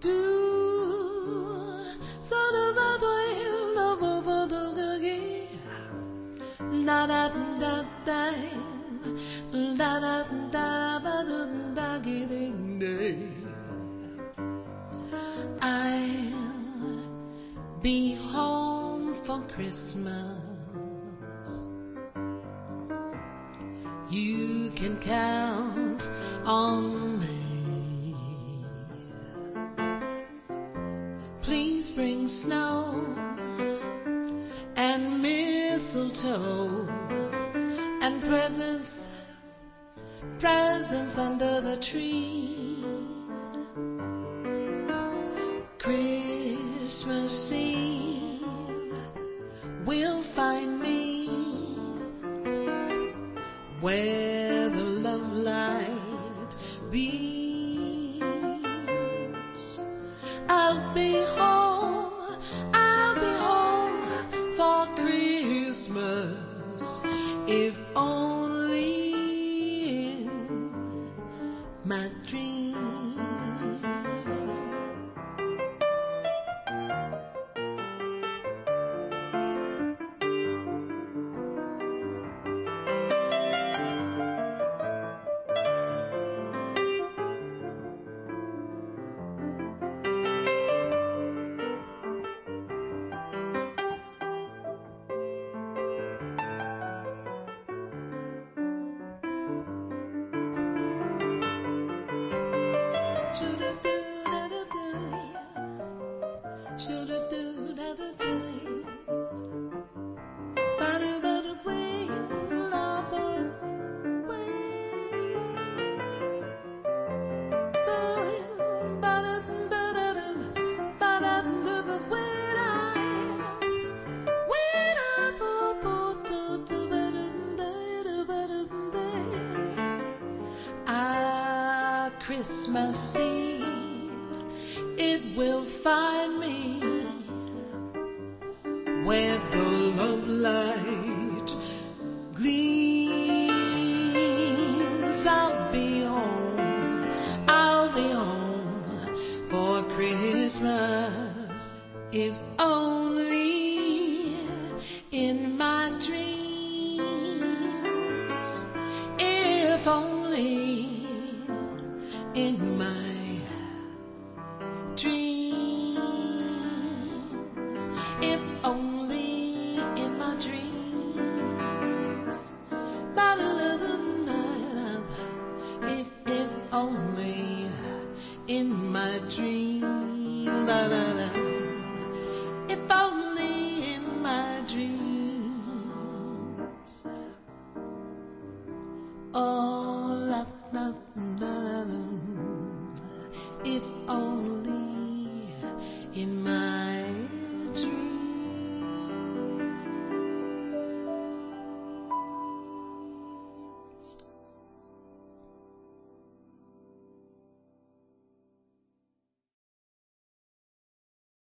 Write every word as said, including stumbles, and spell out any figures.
I'll be home for Christmas. You can count on me. Please bring snow and mistletoe and presents, presents under the tree. Christmas Eve will find me where the love light beams. I'll be home, I'll be home for Christmas, if only in my dream. Christmas Eve, it will find me where the love light gleams. I'll be home, I'll be home for Christmas, if only in my dreams, if only